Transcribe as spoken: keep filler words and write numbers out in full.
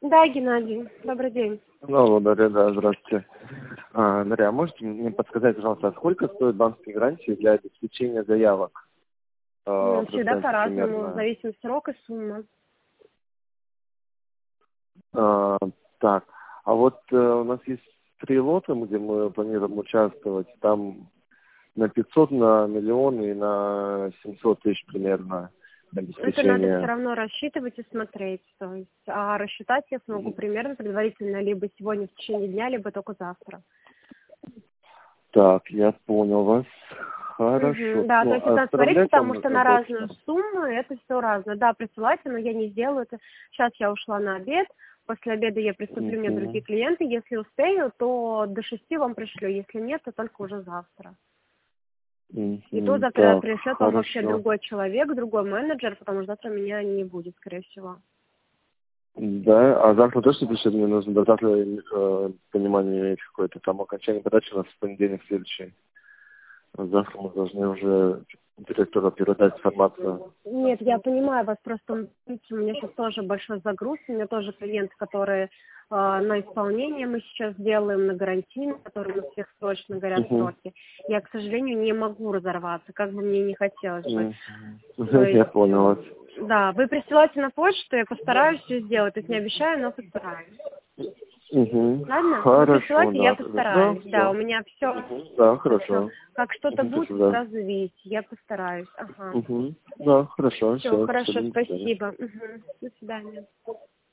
Да, Геннадий, добрый день. Алло, Дарья, да, здравствуйте. А, Дарья, а можете мне подсказать, пожалуйста, а сколько стоят банковские гарантии для обеспечения заявок? А, Ну, всегда процент по-разному, в примерно. зависимости от срока и суммы. А, так, а вот э, у нас есть три лота, где мы планируем участвовать. Там на пятьсот, на миллион и на семьсот тысяч примерно Это надо все обеспечение. равно рассчитывать и смотреть. То есть, а рассчитать я смогу примерно предварительно либо сегодня в течение дня, либо только завтра. Так, я понял вас. Хорошо. Мгм, да, то Ну, есть это смотреть, отправлять потому вам что нужно на разную почту? сумму это все разное. Да, присылайте, но я не сделаю это. Сейчас я ушла на обед. После обеда я приступлю, у меня Мгм. другие клиенты. Если успею, то до шести вам пришлю. Если нет, то только уже завтра. И то Мгм. завтра Так, пришлет вам вообще хорошо. другой человек, другой менеджер, потому что завтра меня не будет, скорее всего. Да, а завтра точно пишет, мне нужно до завтра э, понимание иметь какое-то там окончание подачи у нас в понедельник следующий. Завтра мы должны уже директору передать информацию. Нет, я понимаю вас, просто видите, у меня сейчас тоже большой загруз, у меня тоже клиенты, которые э, на исполнение мы сейчас делаем, на гарантийный, который у всех срочно горят Угу. сроки. Я, к сожалению, не могу разорваться, как бы мне не хотелось бы. То Мгм. Я есть, понял вас. э, да, вы присылайте на почту, я постараюсь все сделать, то есть не обещаю, но постараюсь. Угу. Ладно? Вы Хорошо, присылайте, я да. Да, постараюсь. Да, у все. меня все, Да, все. хорошо. Как что-то Угу, до будет, свидания. сразу видите, я постараюсь. Ага. Угу. Да, хорошо, Все, все, хорошо, до свидания. спасибо. Мгм. До свидания.